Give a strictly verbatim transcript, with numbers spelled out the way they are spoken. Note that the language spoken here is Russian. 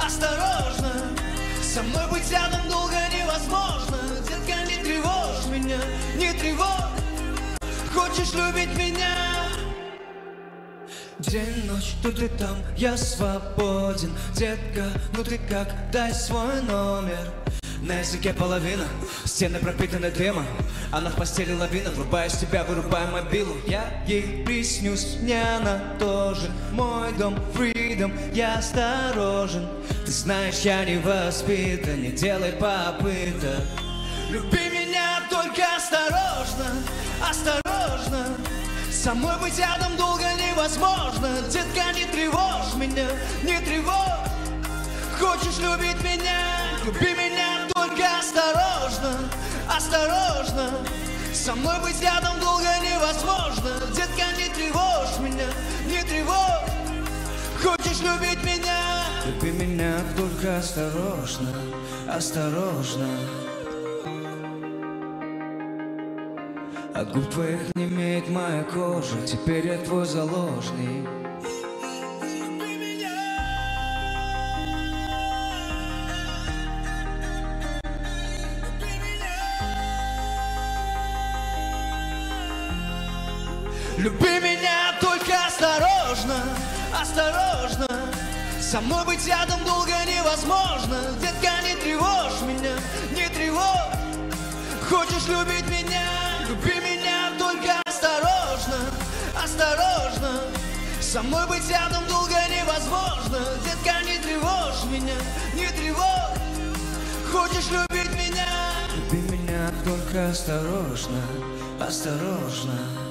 осторожно, со мной быть рядом долго невозможно. Детка, не тревожь меня, не тревожь. Хочешь любить меня? День, ночь, тут и там, я свободен. Детка, ну ты как, дай свой номер. На языке половина, стены пропитаны дымом. Она в постели лавина, врубая с тебя, вырубая мобилу. Я ей приснюсь, мне она тоже. Мой дом, freedom, я осторожен. Ты знаешь, я не воспитан, не делай попыток. Люби меня, только осторожно, осторожно. Со мной быть рядом долго невозможно. Детка, не тревожь меня, не тревожь. Хочешь любить меня? Люби меня, только осторожно, осторожно. Со мной быть рядом долго невозможно. Детка, не тревожь меня, не тревожь. Хочешь любить меня? Люби меня, только осторожно, осторожно. От губ твоих не имеет моя кожа. Теперь я твой заложник. Люби меня, только осторожно, осторожно. Со мной быть рядом долго невозможно. Детка, не тревожь меня, не тревожь. Хочешь любить меня? Люби меня, только осторожно, осторожно. Со мной быть рядом долго невозможно. Детка, не тревожь меня, не тревожь. Хочешь любить меня? Люби меня, только осторожно, осторожно.